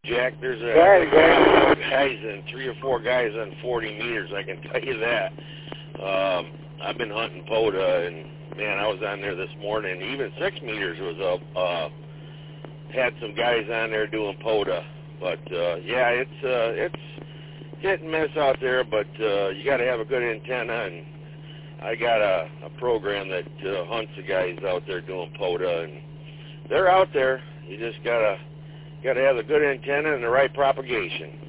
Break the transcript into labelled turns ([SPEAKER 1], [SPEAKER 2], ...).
[SPEAKER 1] Jack, there's guys and 3 or 4 guys on 40 meters, I can tell you that. I've been hunting POTA, and man, I was on there this morning. Even 6 meters was up. Had some guys on there doing POTA, but yeah, it's hit and miss out there. But you got to have a good antenna, and I got a program that hunts the guys out there doing POTA, and they're out there. You just gotta have a good antenna and the right propagation.